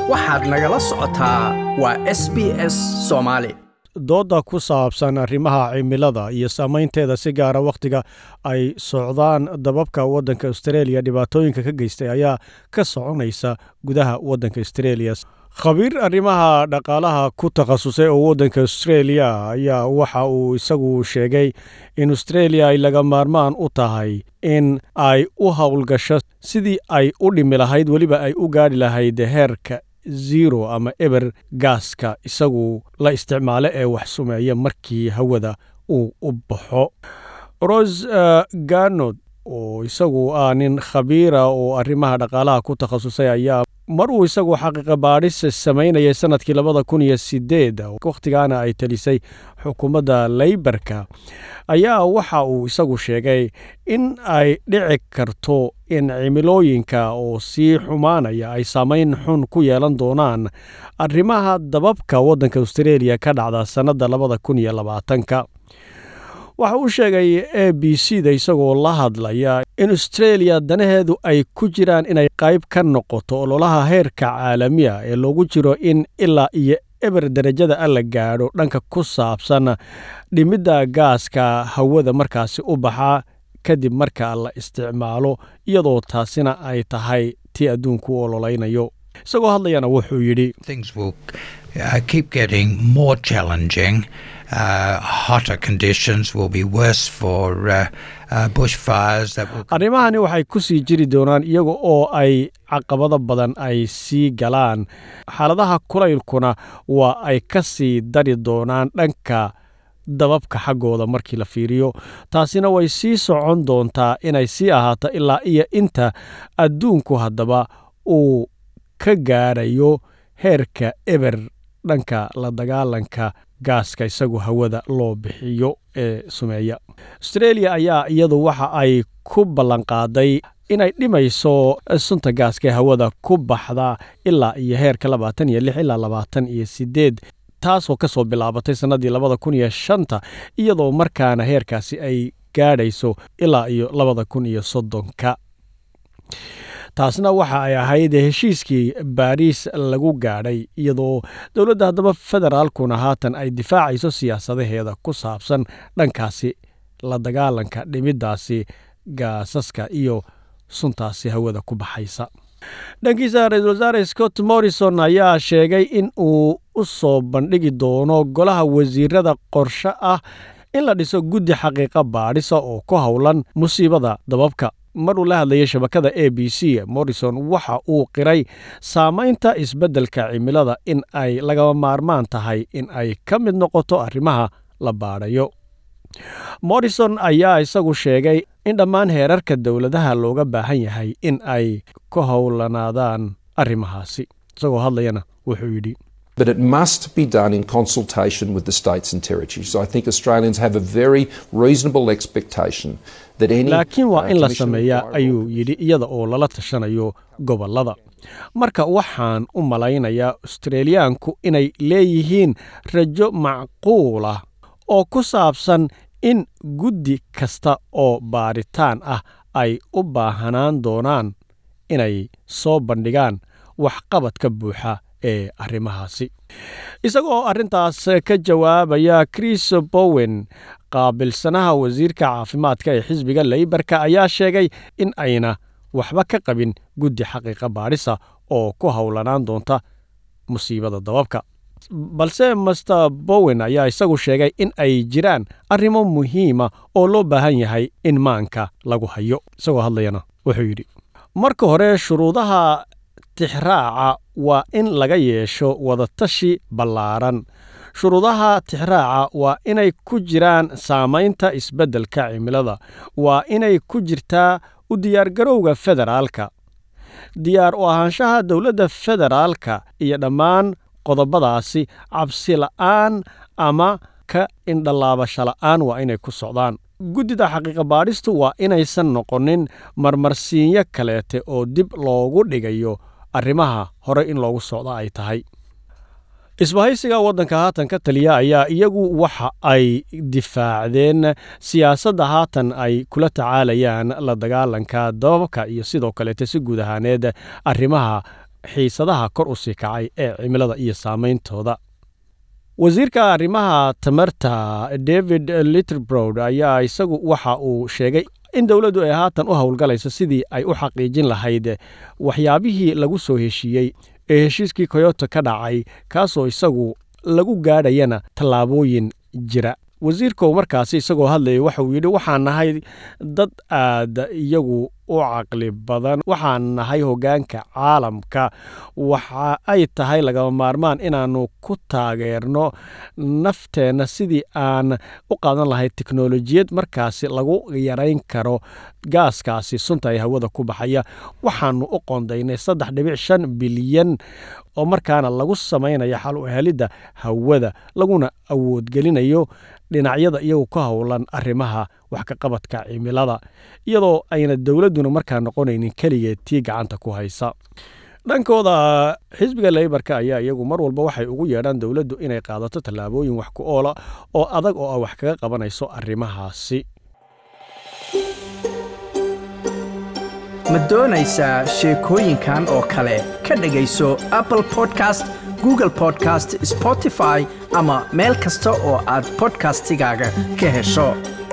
waxaad nagala socotaa waa SBS Soomaali. dooda ku saabsan arrimaha cimilada iyo saamaynteeda si gaara wakhtiga ay socdaan dababka waddanka Australia dhibaatooyinka ka geystay ayaa ka soconaysa gudaha waddanka Australia. khabiir arrimaha dhaqaalaha ku takhasusay oo waddanka Australia ayaa waxa uu isagu sheegay in Australia ay laga maarmaan u tahay in ay u hawlgasho sidii ay u dhimi lahayd weliba ay u gaadhi lahayd heerka zero ama eber gaaska isagu la isticmaalo ee wax sumeeya markii hawada uu u baxo. Rose Garnod oo isagu nin khabiira oo arrimaha dhaqaalaha ku takhasusay ayaa mar uu isagu xaqiiqa baadhis samaynayay sanadkii 2008 wakhtigaana ay talisay xukuumadda Labourka ayaa waxa uu isagu sheegay in ay dhici karto in cimilooyinka oo sii xumaanaya ay saamayn xun ku yeelan doonaan arrimaha dababka waddanka Australia ka dhacda sanadda 2020. waxa uu sheegay ABC-da isagoo la hadlaya in Australia danaheedu ay ku jiraan inay qayb ka noqoto ololaha heerka caalamiga ee loogu jiro in ilaa iyo eber darajada la gaadho dhanka ku saabsan dhimidda gaaska hawada markaasi u baxa kadib marka la isticmaalo iyadoo taasina ay tahay tii adduunku ololaynayo. isagoo hadlayana wuxuu yidhi things will keep getting more challenging. Hotter conditions will be worse for bushfires. arrimahani waxay ku sii jiri doonaan iyaga oo ay caqabado badan ay sii galaan. xaaladaha kulaylkuna waa ay ka sii dari doonaan dhanka dababka xaggooda markii la fiiriyo. taasina way sii socon doontaa inay sii ahaato ilaa iyo inta adduunku haddaba uu ka gaarayo heerka eber dhanka la dagaalanka gaaska isagu hawada loo bixiyo ee sumeeya. Australia ayaa iyadu waxa ay ku ballanqaaday inay dhimayso sunta gaaska hawada ku baxda ilaa iyo heerka 26 ilaa 28 taasoo ka soo bilaabatay sanadii 2005 iyadoo markaana heerkaasi ay gaadhayso ilaa iyo 2030. taasna waxa ay ahayd heshiiskii Paris lagu gaadhay iyadoo dowladda haddaba federaalkuna haatan ay difaacayso siyaasadaheeda ku saabsan dhankaasi la dagaalanka dhimiddaasi gaasaska iyo suntaasi hawada ku baxaysa. dhankiisa ra-iisul wasaare Scott Morrison ayaa sheegay in uu u soo bandhigi doono golaha wasiirada qorshe ah in la dhiso guddi xaqiiqa baadhisa oo ku howlan musiibada dababka. maruu la hadlayay shabakada ABC, Morrison waxa uu qiray saamaynta isbeddelka cimilada in ay laga maarmaan tahay in ay ka mid noqoto arrimaha la baadhayo. Morrison ayaa isagu sheegay in dhammaan heerarka dowladaha looga baahan yahay in ay ka howlanaadaan arrimahaasi. isagoo hadlayana wuxuu yidhi But it must be done in consultation with the states and territories. I think Australians have a very reasonable expectation that any laakiin waa in la sameeyaa ayuu yidhi iyada oo lala tashanayo gobollada. marka waxaan u malaynayaa Australiyaanku inay leeyihiin rajo macquul ah oo ku saabsan in guddi kasta oo baaritaan ah ay u baahanaan doonaan inay soo bandhigaan waxqabadka buuxa ee arrimahaasi. isagoo arrintaas ka jawaabaya Chris Bowen qaabilsanaha wasiirka caafimaadka ee xisbiga Labourka ayaa sheegay in ayna waxba ka qabin guddi xaqiiqa baadhisa oo ku howlanaan doonta musiibada dababka. balse Mr. Bowen ayaa isagu sheegay in ay jiraan arrimo muhiima oo loo baahan yahay in maanka lagu hayo. isagoo hadlayana wuxuu yidhi marka hore shuruudaha tixraaca waa in laga yeesho wadatashi ballaaran. shuruudaha tixraaca waa inay ku jiraan saamaynta isbeddelka cimilada, waa inay ku jirtaa u diyaargarowga federaalka, diyaar u ahaanshaha dowladda federaalka iyo dhammaan qodobadaasi cabsi la'aan ama ka indhalaabasho la'aan waa inay ku socdaan. guddida xaqiiqa baadhistu waa inaysan noqonin marmarsiinyo kaleete oo dib loogu dhigayo arrimaha hore in loogu socda ay tahay. isbahaysiga waddanka haatan ka taliya ayaa iyagu waxa ay difaacdeen siyaasadda haatan ay kula tacaalayaan la dagaalanka dababka iyo sidoo kaleete si guud ahaaneed arrimaha xiisadaha kor u sii kacay ee cimilada iyo saameyntooda. wasiirka arrimaha tamarta David Littlebroad ayaa isagu waxa uu sheegay in dawladdu ay haatan u howlgalayso sidii ay u xaqiijin lahayd waxyaabihii lagu soo heshiiyey ee heshiiskii Kyoto ka dhacay, kaasoo isagu lagu gaadhayana tallaabooyin jira. wasiirka markaasi isagoo hadlayay waxa uu yidhi waxaan nahay dad aad iyagu u caqli badan, waxaan nahay hoggaanka caalamka, waxa ay tahay lagama maarmaan inaannu ku taageerno nafteenna sidii aan u qaadan lahayd teknolojiyad markaasi lagu yarayn karo gaaskaasi sunta ee hawada ku baxaya. waxaannu u qoondaynay 3.5 bilyan oo markaana lagu samaynayo xal u helidda hawada, laguna awoodgelinayo dhinacyada iyagu ka howlan arrimaha wax ka qabadka cimilada, iyadoo ayna dawladduna markaa noqonaynin keligeed tii gacanta ku haysa. dhankooda xisbiga Labourka ayaa iyagu mar walba waxay ugu yeedhaan dawladdu inay qaadato tallaabooyin wax ku oola oo adag oo wax kaga qabanayso arrimahaasi. ma doonaysaa sheekooyinkan oo kale ka dhegayso Apple Podcast, Google Podcast, Spotify ama meel kasta oo aad podcastigaaga ka hesho.